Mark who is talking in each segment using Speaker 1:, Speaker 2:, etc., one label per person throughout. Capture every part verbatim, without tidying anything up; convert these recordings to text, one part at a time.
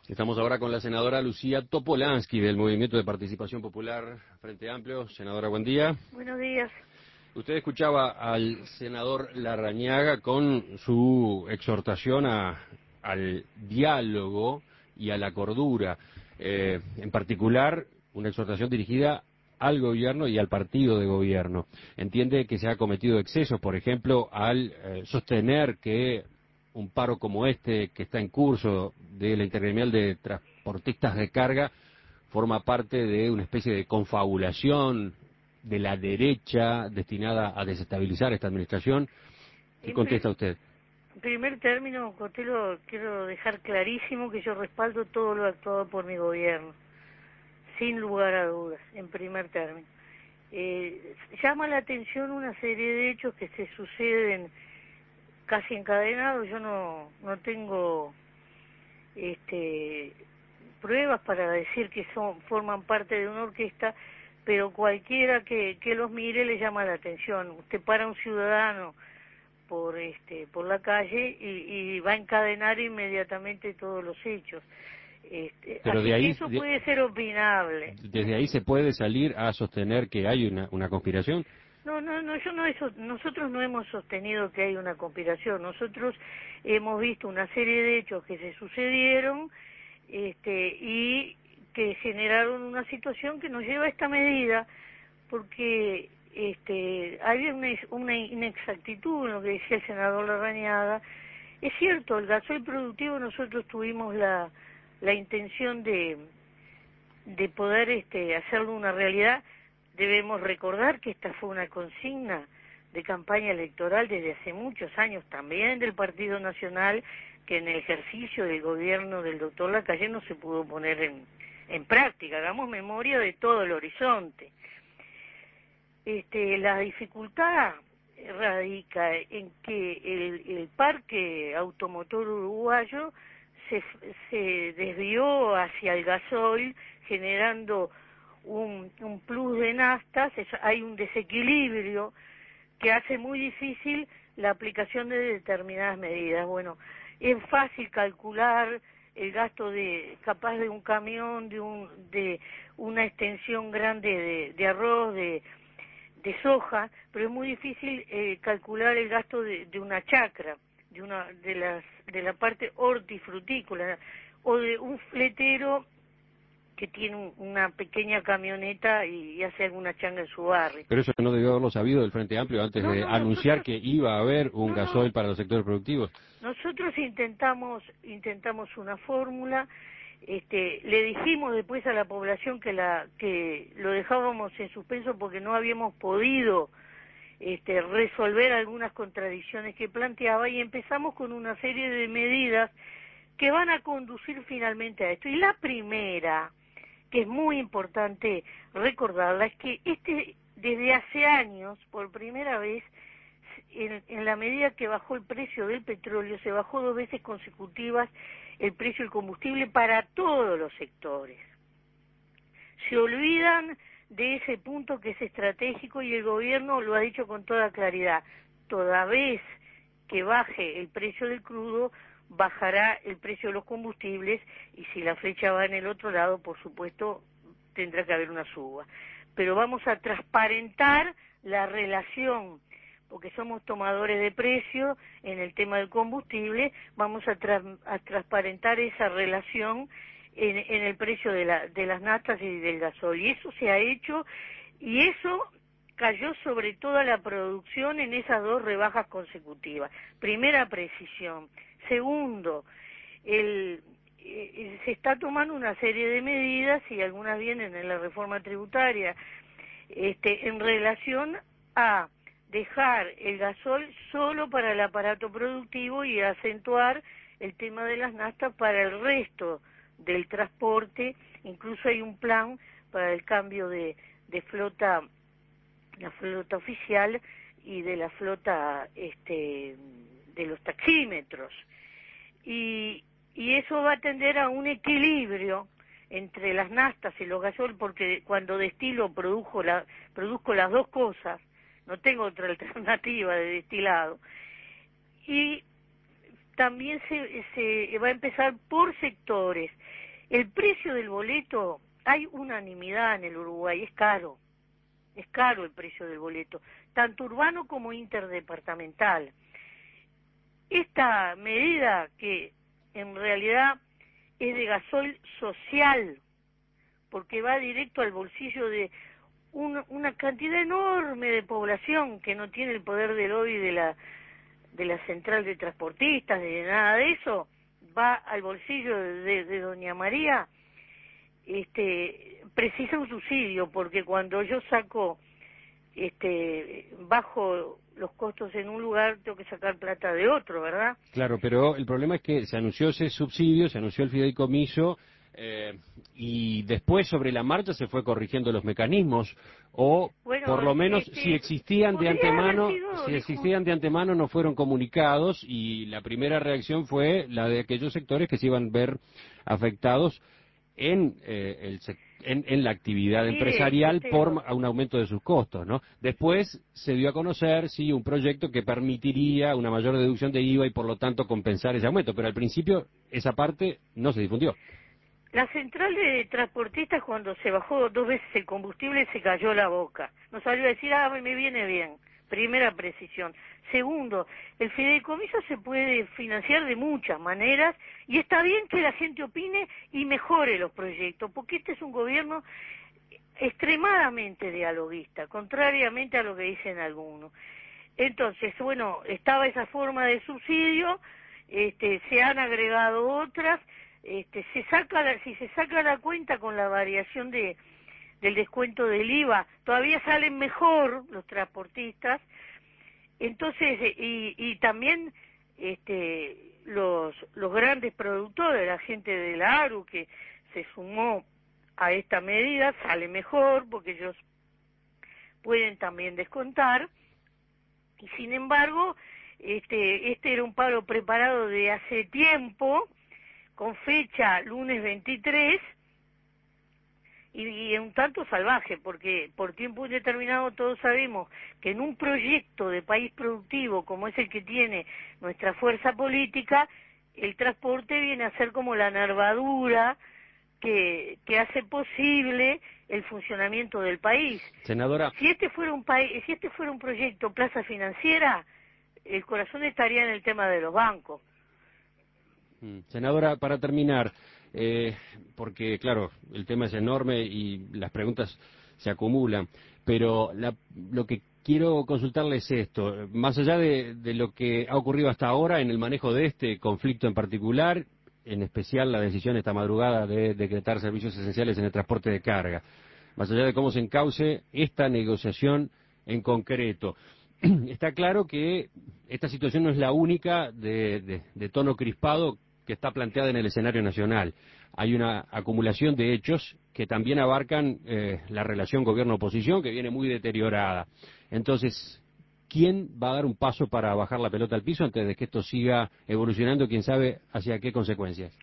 Speaker 1: Estamos ahora con la senadora Lucía Topolansky del Movimiento de Participación Popular Frente Amplio. Senadora, buen día.
Speaker 2: Buenos días.
Speaker 1: Usted escuchaba al senador Larrañaga con su exhortación a, al diálogo y a la cordura, eh, en particular una exhortación dirigida al gobierno y al partido de gobierno. Entiende que se ha cometido excesos, por ejemplo, al eh, sostener que un paro como este que está en curso de la Intergremial de Transportistas de Carga forma parte de una especie de confabulación de la derecha destinada a desestabilizar esta administración. ¿Qué
Speaker 2: En, pri-
Speaker 1: contesta usted?
Speaker 2: en primer término, Cotelo, quiero dejar clarísimo que yo respaldo todo lo actuado por mi gobierno, sin lugar a dudas, en primer término. Eh, llama la atención una serie de hechos que se suceden casi encadenados. Yo no, no tengo este, pruebas para decir que son forman parte de una orquesta, pero cualquiera que, que los mire le llama la atención. Usted para un ciudadano por este por la calle y, y va a encadenar inmediatamente todos los hechos. Este,
Speaker 1: Pero
Speaker 2: así
Speaker 1: de
Speaker 2: que
Speaker 1: ahí,
Speaker 2: eso
Speaker 1: de-
Speaker 2: puede ser opinable.
Speaker 1: desde ahí se puede salir a sostener que hay una, una conspiración.
Speaker 2: No, no, no, yo no eso, nosotros no hemos sostenido que hay una conspiración. Nosotros hemos visto una serie de hechos que se sucedieron, este, y que generaron una situación que nos lleva a esta medida, porque este, había una, una inexactitud en lo que decía el senador Larrañaga. Es cierto, el gasoil productivo nosotros tuvimos la, la intención de, de poder este, hacerlo una realidad. Debemos recordar que esta fue una consigna de campaña electoral desde hace muchos años también del Partido Nacional, que en el ejercicio del gobierno del doctor Lacalle no se pudo poner en, en práctica. Hagamos memoria de todo el horizonte. Este, la dificultad radica en que el, el parque automotor uruguayo se, se desvió hacia el gasoil, generando un, un plus de naftas. Hay un desequilibrio que hace muy difícil la aplicación de determinadas medidas. Bueno, es fácil calcular el gasto de capaz de un camión, de un de una extensión grande de, de arroz, de de soja, pero es muy difícil eh, calcular el gasto de, de una chacra, de una de las de la parte hortifrutícola, o de un fletero que tiene un, una pequeña camioneta y, y hace alguna changa en su barrio.
Speaker 1: Pero eso no debió haberlo sabido del Frente Amplio antes
Speaker 2: No,
Speaker 1: de
Speaker 2: no,
Speaker 1: anunciar
Speaker 2: nosotros,
Speaker 1: que iba a haber un
Speaker 2: no, no,
Speaker 1: gasoil para los sectores productivos.
Speaker 2: nosotros intentamos intentamos una fórmula. Este, le dijimos después a la población que la que lo dejábamos en suspenso porque no habíamos podido este, resolver algunas contradicciones que planteaba, y empezamos con una serie de medidas que van a conducir finalmente a esto. Y la primera, que es muy importante recordarla, es que este desde hace años, por primera vez, en, en la medida que bajó el precio del petróleo, se bajó dos veces consecutivas el precio del combustible para todos los sectores. Se olvidan de ese punto que es estratégico, y el gobierno lo ha dicho con toda claridad. Toda vez que baje el precio del crudo, bajará el precio de los combustibles, y si la flecha va en el otro lado, por supuesto, tendrá que haber una suba. Pero vamos a transparentar la relación, porque somos tomadores de precio en el tema del combustible. Vamos a, tra a transparentar esa relación en, en el precio de, la, de las naftas y del gasoil. Y eso se ha hecho, y eso cayó sobre toda la producción en esas dos rebajas consecutivas. Primera precisión. Segundo, el, eh, se está tomando una serie de medidas, y algunas vienen en la reforma tributaria, este, en relación a dejar el gasol solo para el aparato productivo y acentuar el tema de las naftas para el resto del transporte. Incluso hay un plan para el cambio de, de flota, la flota oficial y de la flota este, de los taxímetros. Y, y eso va a tender a un equilibrio entre las naftas y los gasol, porque cuando destilo produjo la, produzco las dos cosas, no tengo otra alternativa de destilado. Y también se, se va a empezar por sectores. El precio del boleto, hay unanimidad en el Uruguay, es caro, es caro el precio del boleto, tanto urbano como interdepartamental. Esta medida, que en realidad es de gasoil social, porque va directo al bolsillo de una, una cantidad enorme de población que no tiene el poder del lobby de la, de la central de transportistas, de nada de eso, va al bolsillo de, de, de doña María, este, precisa un subsidio, porque cuando yo saco, este, bajo los costos en un lugar, tengo que sacar plata de otro, ¿verdad?
Speaker 1: Claro, pero el problema es que se anunció ese subsidio, se anunció el fideicomiso, eh, y después sobre la marcha se fue corrigiendo los mecanismos, o
Speaker 2: Bueno,
Speaker 1: por lo menos
Speaker 2: este,
Speaker 1: si existían de
Speaker 2: podría haber
Speaker 1: antemano,
Speaker 2: sido
Speaker 1: si
Speaker 2: de
Speaker 1: existían de antemano no fueron comunicados, y la primera reacción fue la de aquellos sectores que se iban a ver afectados en, eh, el sec- en, en la actividad
Speaker 2: Mire,
Speaker 1: empresarial por
Speaker 2: Sotelo,
Speaker 1: ma- un aumento de sus costos, ¿no? Después se dio a conocer, sí, un proyecto que permitiría una mayor deducción de I V A y por lo tanto compensar ese aumento, pero al principio esa parte no se difundió.
Speaker 2: la central de transportistas, cuando se bajó dos veces el combustible, se cayó la boca. No salió a decir, ah, me viene bien. Primera precisión. Segundo, el fideicomiso se puede financiar de muchas maneras y está bien que la gente opine y mejore los proyectos, porque este es un gobierno extremadamente dialoguista, contrariamente a lo que dicen algunos. Entonces, bueno, estaba esa forma de subsidio, este, se han agregado otras, este, se saca la, si se saca la cuenta con la variación de del descuento del I V A, todavía salen mejor los transportistas. Entonces, eh, y, y también este, los los grandes productores, la gente de la A R U que se sumó a esta medida, sale mejor porque ellos pueden también descontar. Y sin embargo, este, este era un paro preparado de hace tiempo, con fecha lunes veintitrés, y, y un tanto salvaje, porque por tiempo indeterminado todos sabemos que en un proyecto de país productivo como es el que tiene nuestra fuerza política, el transporte viene a ser como la nervadura que, que hace posible el funcionamiento del país.
Speaker 1: Senadora,
Speaker 2: Si este fuera un país, si este fuera un proyecto plaza financiera, el corazón estaría en el tema de los bancos.
Speaker 1: mm, senadora, para terminar, eh, porque claro, el tema es enorme y las preguntas se acumulan, pero la- lo que quiero consultarle es esto, más allá de, de lo que ha ocurrido hasta ahora en el manejo de este conflicto en particular, en especial la decisión esta madrugada de decretar servicios esenciales en el transporte de carga, más allá de cómo se encauce esta negociación en concreto. Está claro que esta situación no es la única de, de- de tono crispado que está planteada en el escenario nacional. Hay una acumulación de hechos que también abarcan eh, la relación gobierno-oposición, que viene muy deteriorada. Entonces, ¿quién va a dar un paso para bajar la pelota al piso antes de que esto siga evolucionando, quién sabe hacia qué consecuencias?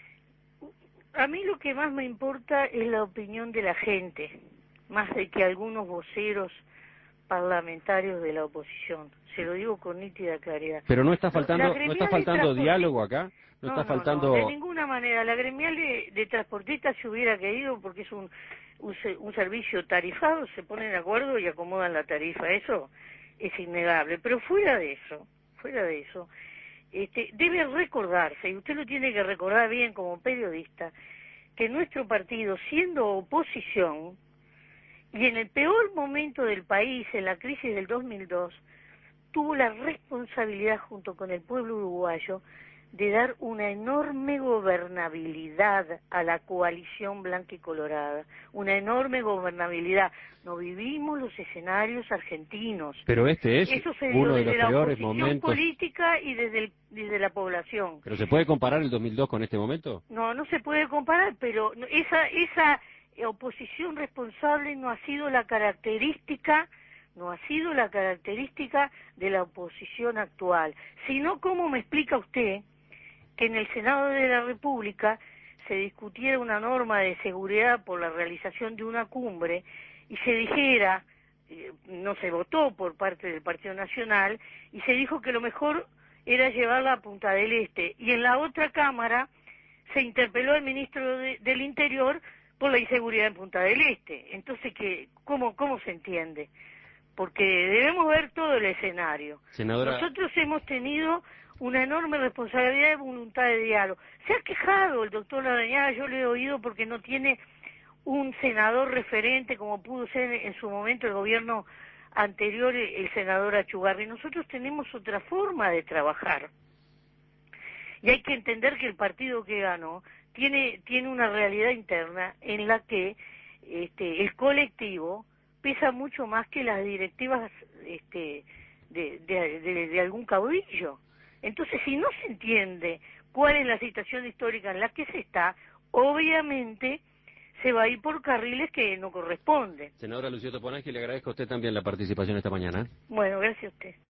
Speaker 2: A mí lo que más me importa es la opinión de la gente, más de que algunos voceros parlamentarios de la oposición. Se lo digo con nítida claridad.
Speaker 1: Pero no está
Speaker 2: No, la
Speaker 1: faltando, no está
Speaker 2: gremial de
Speaker 1: faltando
Speaker 2: transportistas,
Speaker 1: diálogo acá, no
Speaker 2: no,
Speaker 1: está
Speaker 2: no, no, de
Speaker 1: faltando.
Speaker 2: ninguna manera. La gremial de, de transportistas se hubiera querido porque es un, un, se- un servicio tarifado, se ponen de acuerdo y acomodan la tarifa. Eso es innegable. Pero fuera de eso, fuera de eso, este, debe recordarse, y usted lo tiene que recordar bien como periodista, que nuestro partido, siendo oposición, y en el peor momento del país, en la crisis del dos mil dos, tuvo la responsabilidad junto con el pueblo uruguayo de dar una enorme gobernabilidad a la coalición blanca y colorada, una enorme gobernabilidad. No vivimos los escenarios argentinos.
Speaker 1: Pero este es
Speaker 2: Eso se dio
Speaker 1: uno de los
Speaker 2: desde la
Speaker 1: peores
Speaker 2: oposición
Speaker 1: momentos.
Speaker 2: política y desde, el- desde la población.
Speaker 1: ¿Pero se puede comparar el dos mil dos con este momento?
Speaker 2: No, no se puede comparar, pero no- esa, esa eh, oposición responsable no ha sido la característica, no ha sido la característica de la oposición actual, sino cómo me explica usted que en el Senado de la República se discutiera una norma de seguridad por la realización de una cumbre y se dijera, eh, no se votó por parte del Partido Nacional, y se dijo que lo mejor era llevarla a Punta del Este, y en la otra Cámara se interpeló al ministro de, del Interior por la inseguridad en Punta del Este. Entonces, ¿qué, cómo, ¿cómo se entiende? Porque debemos ver todo el escenario.
Speaker 1: Senadora...
Speaker 2: Nosotros hemos tenido una enorme responsabilidad y voluntad de diálogo. Se ha quejado el doctor Larrañaga, yo le he oído, porque no tiene un senador referente como pudo ser en su momento el gobierno anterior, el senador Achugarri. Nosotros tenemos otra forma de trabajar. Y hay que entender que el partido que ganó tiene, tiene una realidad interna en la que este, el colectivo pesa mucho más que las directivas este, de, de, de, de algún caudillo. Entonces, si no se entiende cuál es la situación histórica en la que se está, obviamente se va a ir por carriles que no corresponden.
Speaker 1: Senadora Lucía Toponansky, le agradezco a usted también la participación esta mañana.
Speaker 2: Bueno, gracias a usted.